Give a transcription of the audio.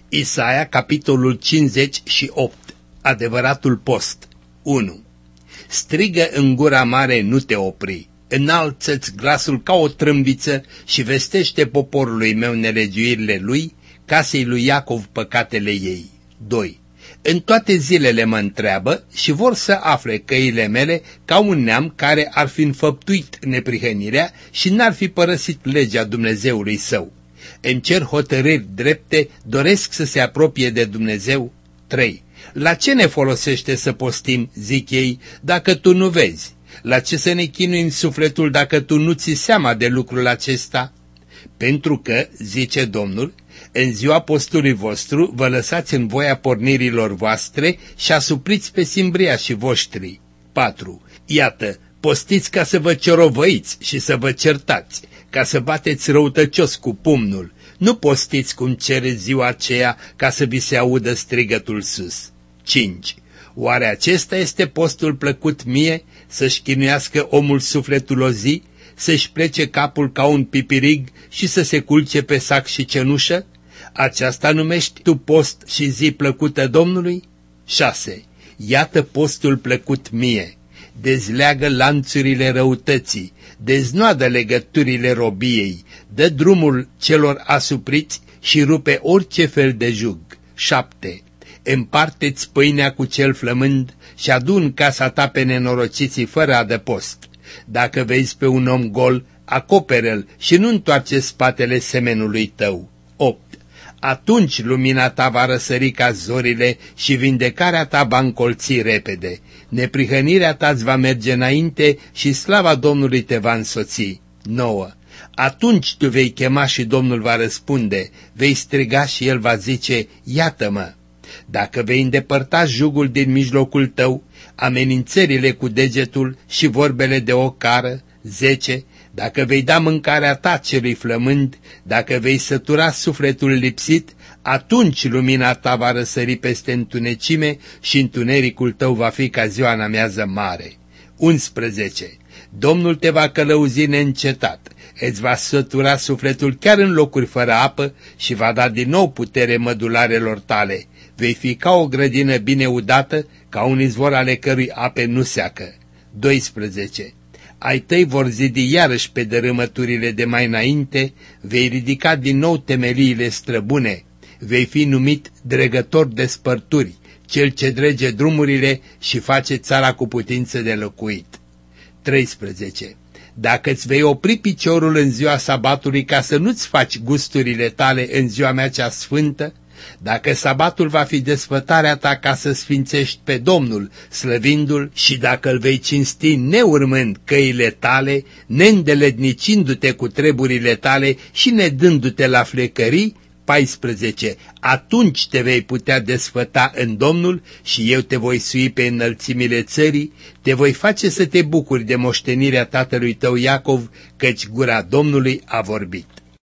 Isaia, capitolul 58. Adevăratul post. 1. Strigă în gura mare, nu te opri. Înalță-ți glasul ca o trâmbiță și vestește poporului meu nelegiuirile lui, casei lui Iacov păcatele ei. 2. În toate zilele mă întreabă și vor să afle căile mele ca un neam care ar fi înfăptuit neprihănirea și n-ar fi părăsit legea Dumnezeului său. Îmi cer hotărâri drepte, doresc să se apropie de Dumnezeu. 3. La ce ne folosește să postim, zic ei, dacă tu nu vezi? La ce să ne chinuim sufletul dacă tu nu ți seama de lucrul acesta? Pentru că, zice Domnul, în ziua postului vostru vă lăsați în voia pornirilor voastre și asupriți pe simbriașii voștri. 4. Iată, postiți ca să vă cerovăiți și să vă certați, ca să bateți răutăcios cu pumnul. Nu postiți cum cere ziua aceea ca să vi se audă strigătul sus. 5. Oare acesta este postul plăcut mie, să-și chinuiască omul sufletul o zi, să-și plece capul ca un pipirig și să se culce pe sac și cenușă? Aceasta numești tu post și zi plăcută Domnului? 6. Iată postul plăcut mie. Dezleagă lanțurile răutății, deznoadă legăturile robiei, dă drumul celor asupriți și rupe orice fel de jug. 7. Împarte-ți pâinea cu cel flămând și adu-n casa ta pe nenorociții fără adăpost. Dacă vezi pe un om gol, acopere-l și nu întoarce spatele semenului tău. 8. Atunci lumina ta va răsări ca zorile și vindecarea ta va încolți repede. Neprihănirea ta îți va merge înainte și slava Domnului te va însoți. 9. Atunci tu vei chema și Domnul va răspunde, vei striga și El va zice, iată-mă. Dacă vei îndepărta jugul din mijlocul tău, amenințările cu degetul și vorbele de ocară. 10. Dacă vei da mâncarea ta celui flămând, dacă vei sătura sufletul lipsit, atunci lumina ta va răsări peste întunecime și întunericul tău va fi ca ziua în amiază mare. 11. Domnul te va călăuzi neîncetat, îți va sătura sufletul chiar în locuri fără apă și va da din nou putere mădularelor tale. Vei fi ca o grădină bine udată, ca un izvor ale cărui ape nu seacă. 12. Ai tăi vor zidi iarăși pe dărâmăturile de mai înainte, vei ridica din nou temeliile străbune, vei fi numit dregător de spărturi, cel ce drege drumurile și face țara cu putință de locuit. 13. Dacă îți vei opri piciorul în ziua sabatului ca să nu-ți faci gusturile tale în ziua mea cea sfântă, dacă sabatul va fi desfătarea ta ca să sfințești pe Domnul, slăvindu-L, și dacă îl vei cinsti neurmând căile tale, neîndeletnicindu-te cu treburile tale și nedându-te la flecării, 14. Atunci te vei putea desfăta în Domnul și eu te voi sui pe înălțimile țării, te voi face să te bucuri de moștenirea tatălui tău Iacov, căci gura Domnului a vorbit.